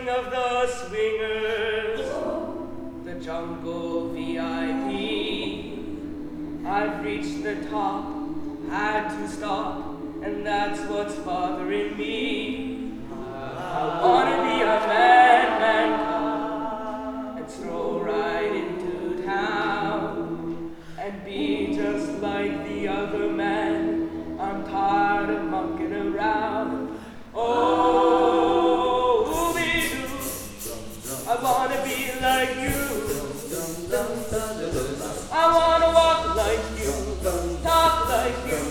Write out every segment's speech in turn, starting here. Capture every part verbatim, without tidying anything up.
of the swingers, the jungle V I P. I've reached the top, had to stop, and that's what's bothering me. I wanna be a man, man cub, and stroll right into town, and be just like the other man. I'm tired of monkeying around. Oh, ooby-doo, I wanna be like you. I wanna walk like you, talk like you.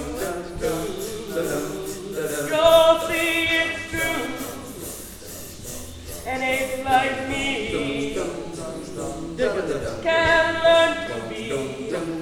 You'll see it's true, and apes like me can learn to be